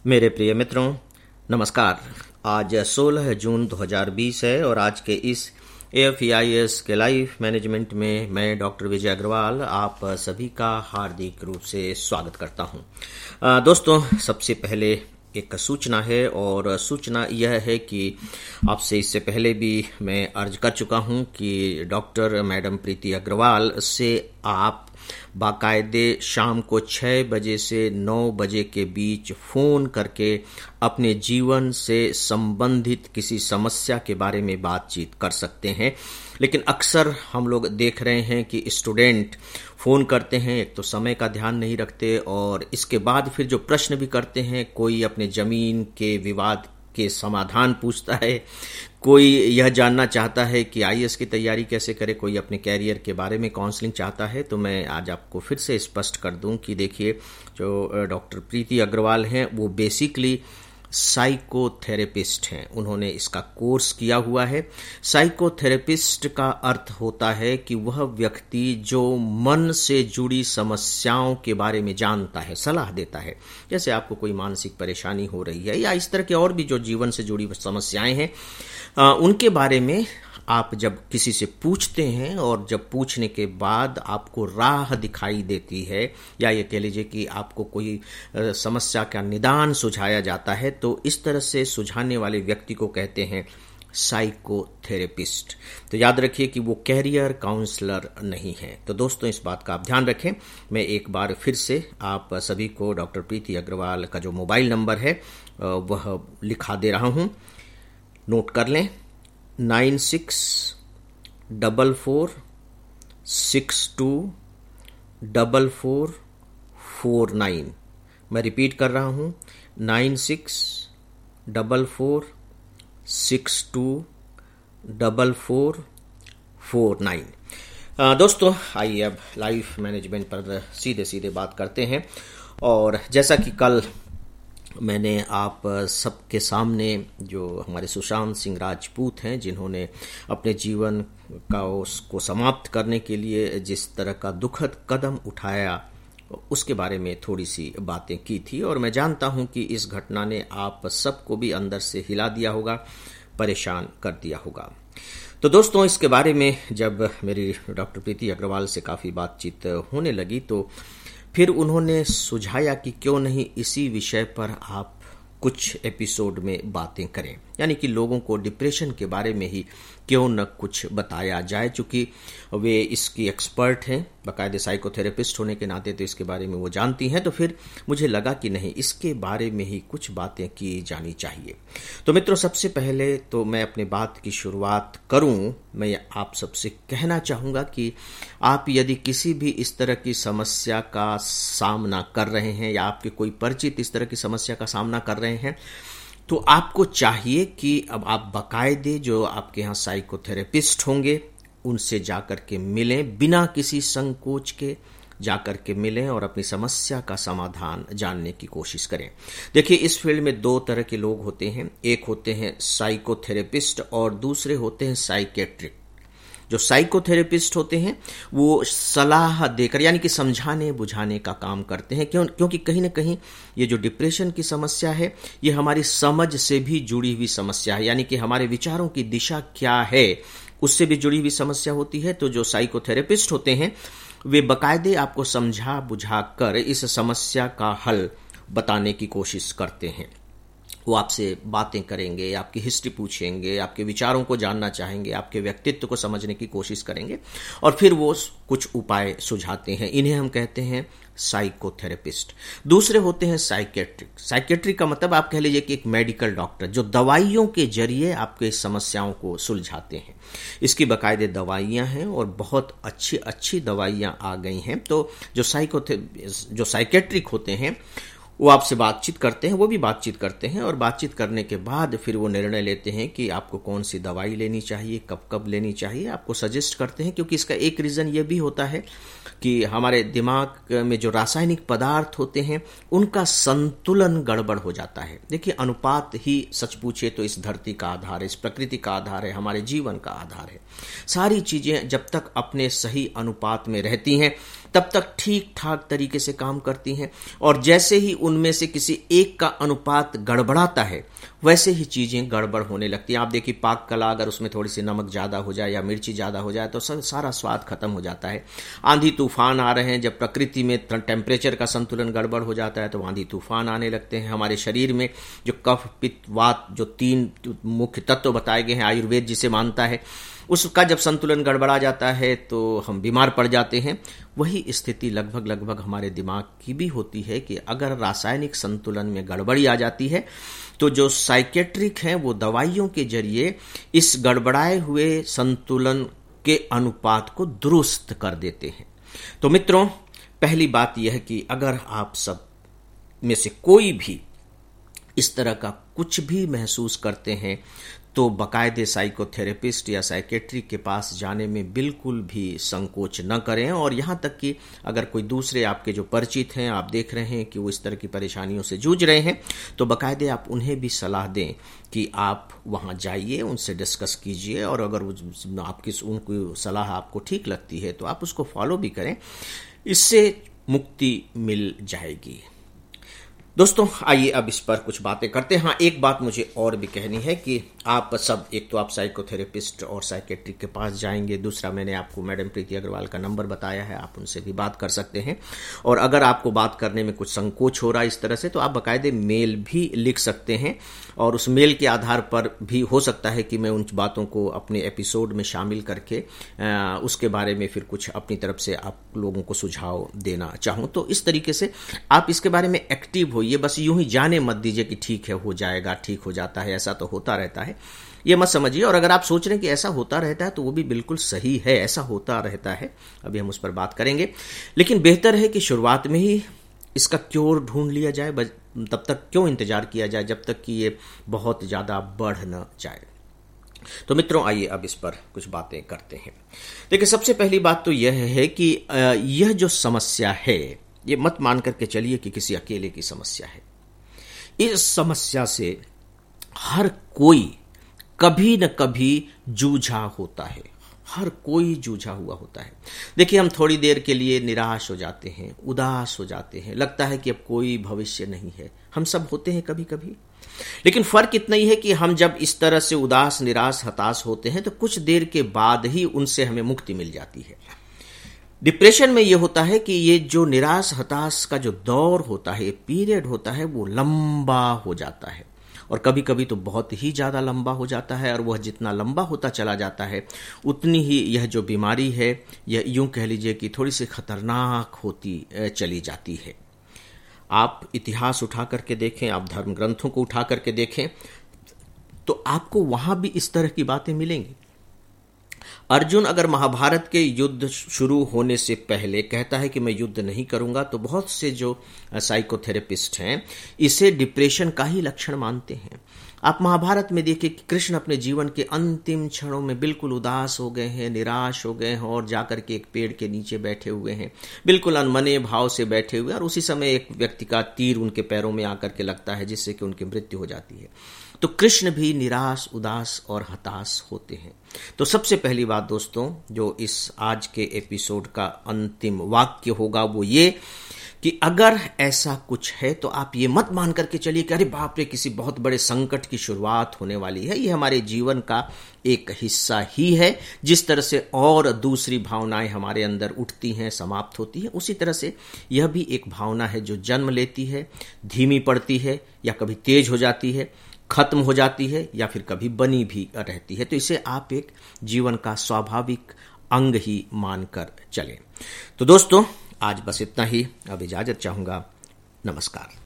मेरे प्रिय मित्रों, नमस्कार। आज 16 जून 2020 है और आज के इस AFEIS के लाइफ मैनेजमेंट में मैं डॉक्टर विजय अग्रवाल आप सभी का हार्दिक रूप से स्वागत करता हूं। दोस्तों, सबसे पहले एक सूचना है और सूचना यह है कि आपसे इससे पहले भी मैं अर्ज कर चुका हूं कि डॉक्टर मैडम प्रीति अग्रवाल से आप बाकायदे शाम को 6 बजे से 9 बजे के बीच फ़ोन करके अपने जीवन से संबंधित किसी समस्या के बारे में बातचीत कर सकते हैं। लेकिन अक्सर हम लोग देख रहे हैं कि स्टूडेंट फ़ोन करते हैं, एक तो समय का ध्यान नहीं रखते और इसके बाद फिर जो प्रश्न भी करते हैं, कोई अपने ज़मीन के विवाद के समाधान पूछता है, कोई यह जानना चाहता है कि IAS की तैयारी कैसे करे, कोई अपने कैरियर के बारे में काउंसलिंग चाहता है। तो मैं आज आपको फिर से स्पष्ट कर दूं कि देखिए, जो डॉक्टर प्रीति अग्रवाल हैं वो बेसिकली साइकोथेरेपिस्ट हैं। उन्होंने इसका कोर्स किया हुआ है। साइकोथेरेपिस्ट का अर्थ होता है कि वह व्यक्ति जो मन से जुड़ी समस्याओं के बारे में जानता है, सलाह देता है। जैसे आपको कोई मानसिक परेशानी हो रही है या इस तरह के और भी जो जीवन से जुड़ी समस्याएं हैं, उनके बारे में आप जब किसी से पूछते हैं और जब पूछने के बाद आपको राह दिखाई देती है या ये कह लीजिए कि आपको कोई समस्या का निदान सुझाया जाता है, तो इस तरह से सुझाने वाले व्यक्ति को कहते हैं साइकोथेरेपिस्ट। तो याद रखिए कि वो कैरियर काउंसलर नहीं है। तो दोस्तों, इस बात का आप ध्यान रखें। मैं एक बार फिर से आप सभी को डॉक्टर प्रीति अग्रवाल का जो मोबाइल नंबर है वह लिखा दे रहा हूं, नोट कर लें। 9644624449। मैं रिपीट कर रहा हूं, 9644624449। दोस्तों, आइए अब लाइफ मैनेजमेंट पर सीधे सीधे बात करते हैं। और जैसा कि कल मैंने आप सबके सामने जो हमारे सुशांत सिंह राजपूत हैं, जिन्होंने अपने जीवन का उसको समाप्त करने के लिए जिस तरह का दुखद कदम उठाया, उसके बारे में थोड़ी सी बातें की थी। और मैं जानता हूं कि इस घटना ने आप सबको भी अंदर से हिला दिया होगा, परेशान कर दिया होगा। तो दोस्तों, इसके बारे में जब मेरी डॉक्टर प्रीति अग्रवाल से काफ़ी बातचीत होने लगी तो फिर उन्होंने सुझाया कि क्यों नहीं इसी विषय पर आप कुछ एपिसोड में बातें करें, यानी कि लोगों को डिप्रेशन के बारे में ही क्यों न कुछ बताया जाए। चूंकि वे इसकी एक्सपर्ट हैं, बाकायदे साइकोथेरेपिस्ट होने के नाते तो इसके बारे में वो जानती हैं। तो फिर मुझे लगा कि नहीं, इसके बारे में ही कुछ बातें की जानी चाहिए। तो मित्रों, सबसे पहले तो मैं अपने बात की शुरुआत करूं, मैं आप सबसे कहना चाहूँगा कि आप यदि किसी भी इस तरह की समस्या का सामना कर रहे हैं या आपके कोई परिचित इस तरह की समस्या का सामना कर रहे हैं, तो आपको चाहिए कि अब आप बाकायदे जो आपके यहाँ साइकोथेरेपिस्ट होंगे उनसे जाकर के मिलें, बिना किसी संकोच के जाकर के मिलें और अपनी समस्या का समाधान जानने की कोशिश करें। देखिए, इस फील्ड में दो तरह के लोग होते हैं। एक होते हैं साइकोथेरेपिस्ट और दूसरे होते हैं साइकेट्रिक। जो साइकोथेरेपिस्ट होते हैं वो सलाह देकर, यानी कि समझाने बुझाने का काम करते हैं। क्योंकि कहीं ना कहीं ये जो डिप्रेशन की समस्या है, ये हमारी समझ से भी जुड़ी हुई समस्या है, यानी कि हमारे विचारों की दिशा क्या है उससे भी जुड़ी हुई समस्या होती है। तो जो साइकोथेरेपिस्ट होते हैं वे बाकायदे आपको समझा बुझा कर इस समस्या का हल बताने की कोशिश करते हैं। वो आपसे बातें करेंगे, आपकी हिस्ट्री पूछेंगे, आपके विचारों को जानना चाहेंगे, आपके व्यक्तित्व को समझने की कोशिश करेंगे और फिर वो कुछ उपाय सुझाते हैं। इन्हें हम कहते हैं साइकोथेरेपिस्ट। दूसरे होते हैं साइकेट्रिक। साइकेट्रिक का मतलब आप कह लीजिए कि एक मेडिकल डॉक्टर जो दवाइयों के जरिए आपके समस्याओं को सुलझाते हैं। इसकी बाकायदे दवाइयां हैं और बहुत अच्छी अच्छी दवाइयां आ गई हैं। तो जो साइकेट्रिक होते हैं वो आपसे बातचीत करते हैं, वो भी बातचीत करते हैं और बातचीत करने के बाद फिर वो निर्णय लेते हैं कि आपको कौन सी दवाई लेनी चाहिए, कब कब लेनी चाहिए, आपको सजेस्ट करते हैं। क्योंकि इसका एक रीज़न ये भी होता है कि हमारे दिमाग में जो रासायनिक पदार्थ होते हैं उनका संतुलन गड़बड़ हो जाता है। देखिए, अनुपात ही सच पूछे तो इस धरती का आधार है, इस प्रकृति का आधार है, हमारे जीवन का आधार है। सारी चीज़ें जब तक अपने सही अनुपात में रहती हैं तब तक ठीक ठाक तरीके से काम करती हैं, और जैसे ही उनमें से किसी एक का अनुपात गड़बड़ाता है वैसे ही चीजें गड़बड़ होने लगती हैं। आप देखिए पाक कला, अगर उसमें थोड़ी सी नमक ज्यादा हो जाए या मिर्ची ज्यादा हो जाए तो सारा स्वाद खत्म हो जाता है। आंधी तूफान आ रहे हैं, जब प्रकृति में टेम्परेचर का संतुलन गड़बड़ हो जाता है तो आंधी तूफान आने लगते हैं। हमारे शरीर में जो कफ पित्त वात, जो 3 मुख्य तत्व बताए गए हैं, आयुर्वेद जिसे मानता है, उसका जब संतुलन गड़बड़ा जाता है तो हम बीमार पड़ जाते हैं। वही स्थिति लगभग हमारे दिमाग की भी होती है कि अगर रासायनिक संतुलन में गड़बड़ी आ जाती है तो जो साइकेट्रिक हैं वो दवाइयों के जरिए इस गड़बड़ाए हुए संतुलन के अनुपात को दुरुस्त कर देते हैं। तो मित्रों, पहली बात यह है कि अगर आप सब में से कोई भी इस तरह का कुछ भी महसूस करते हैं तो बाकायदे साइकोथेरेपिस्ट या साइकेट्रिक के पास जाने में बिल्कुल भी संकोच न करें। और यहाँ तक कि अगर कोई दूसरे आपके जो परिचित हैं, आप देख रहे हैं कि वो इस तरह की परेशानियों से जूझ रहे हैं, तो बाकायदे आप उन्हें भी सलाह दें कि आप वहाँ जाइए, उनसे डिस्कस कीजिए, और अगर आपकी उनकी सलाह आपको ठीक लगती है तो आप उसको फॉलो भी करें। इससे मुक्ति मिल जाएगी। दोस्तों, आइए अब इस पर कुछ बातें करते हैं। हाँ, एक बात मुझे और भी कहनी है कि आप सब, एक तो आप साइकोथेरेपिस्ट और साइकेट्रिक के पास जाएंगे, दूसरा मैंने आपको मैडम प्रीति अग्रवाल का नंबर बताया है, आप उनसे भी बात कर सकते हैं। और अगर आपको बात करने में कुछ संकोच हो रहा है इस तरह से, तो आप बाकायदे मेल भी लिख सकते हैं, और उस मेल के आधार पर भी हो सकता है कि मैं उन बातों को अपने एपिसोड में शामिल करके उसके बारे में फिर कुछ अपनी तरफ से आप लोगों को सुझाव देना चाहूँ। तो इस तरीके से आप इसके बारे में एक्टिव होइए, बस यूं ही जाने मत दीजिए कि ठीक है, हो जाएगा, ठीक हो जाता है, ऐसा तो होता रहता है, ये मत समझिए। और अगर आप सोच रहे हैं कि ऐसा होता रहता है तो वो भी बिल्कुल सही है, ऐसा होता रहता है, अभी हम उस पर बात करेंगे। लेकिन बेहतर है कि शुरुआत में ही इसका क्योर ढूंढ लिया जाए, तब तक क्यों इंतजार किया जाए जब तक कि ये बहुत ज्यादा बढ़ न जाए। तो मित्रों, आइए अब इस पर कुछ बातें करते हैं। देखिए, सबसे पहली बात तो यह है कि यह जो समस्या है, ये मत मान करके चलिए कि किसी अकेले की समस्या है। इस समस्या से हर कोई कभी न कभी जूझा होता है, हर कोई जूझा हुआ होता है। देखिए, हम थोड़ी देर के लिए निराश हो जाते हैं, उदास हो जाते हैं, लगता है कि अब कोई भविष्य नहीं है। हम सब होते हैं कभी कभी। लेकिन फर्क इतना ही है कि हम जब इस तरह से उदास, निराश, हताश होते हैं तो कुछ देर के बाद ही उनसे हमें मुक्ति मिल जाती है। डिप्रेशन में यह होता है कि ये जो निराश हताश का जो दौर होता है, पीरियड होता है, वो लंबा हो जाता है, और कभी कभी तो बहुत ही ज़्यादा लंबा हो जाता है। और वह जितना लंबा होता चला जाता है उतनी ही यह जो बीमारी है, यह यूं कह लीजिए कि थोड़ी सी खतरनाक होती चली जाती है। आप इतिहास उठा करके देखें, आप धर्म ग्रंथों को उठा करके देखें, तो आपको वहां भी इस तरह की बातें मिलेंगी। अर्जुन अगर महाभारत के युद्ध शुरू होने से पहले कहता है कि मैं युद्ध नहीं करूंगा, तो बहुत से जो साइकोथेरेपिस्ट हैं इसे डिप्रेशन का ही लक्षण मानते हैं। आप महाभारत में देखिए कि कृष्ण अपने जीवन के अंतिम क्षणों में बिल्कुल उदास हो गए हैं, निराश हो गए हैं, और जाकर के एक पेड़ के नीचे बैठे हुए हैं, बिल्कुल अनमने भाव से बैठे हुए, और उसी समय एक व्यक्ति का तीर उनके पैरों में आकर के लगता है, जिससे कि उनकी मृत्यु हो जाती है। तो कृष्ण भी निराश, उदास और हताश होते हैं। तो सबसे पहली बात दोस्तों, जो इस आज के एपिसोड का अंतिम वाक्य होगा वो ये कि अगर ऐसा कुछ है तो आप ये मत मान करके चलिए कि अरे बाप रे, किसी बहुत बड़े संकट की शुरुआत होने वाली है। ये हमारे जीवन का एक हिस्सा ही है। जिस तरह से और दूसरी भावनाएं हमारे अंदर उठती हैं, समाप्त होती हैं, उसी तरह से यह भी एक भावना है जो जन्म लेती है, धीमी पड़ती है, या कभी तेज हो जाती है, खत्म हो जाती है, या फिर कभी बनी भी रहती है। तो इसे आप एक जीवन का स्वाभाविक अंग ही मानकर चलें। तो दोस्तों, आज बस इतना ही। अब इजाजत चाहूंगा। नमस्कार।